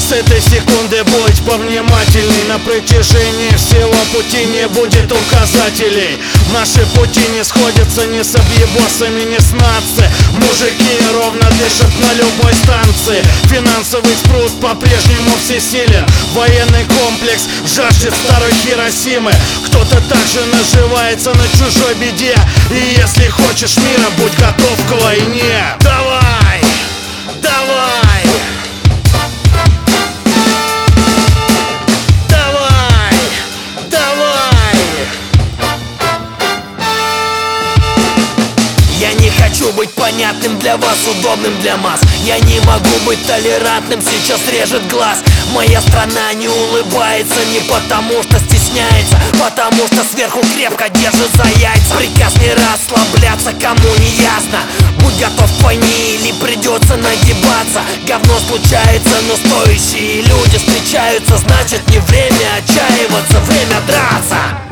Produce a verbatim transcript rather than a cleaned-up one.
С этой секунды будь повнимательней. На протяжении всего пути не будет указателей. Наши пути не сходятся ни с объебосами, ни с нации. Мужики ровно дышат на любой станции. Финансовый спрут по-прежнему всесилен. Военный комплекс жаждет второй Хиросимы. Кто-то также наживается на чужой беде. И если хочешь мира, будь готов к войне. Давай! Давай! Я не хочу быть понятным для вас, удобным для масс. Я не могу быть толерантным, сейчас режет глаз. Моя страна не улыбается не потому что стесняется, потому что сверху крепко держит за яйца. Приказ не расслабляться, кому не ясно. Будь готов к войне или придется нагибаться. Говно случается, но стоящие люди встречаются. Значит не время отчаиваться, время драться.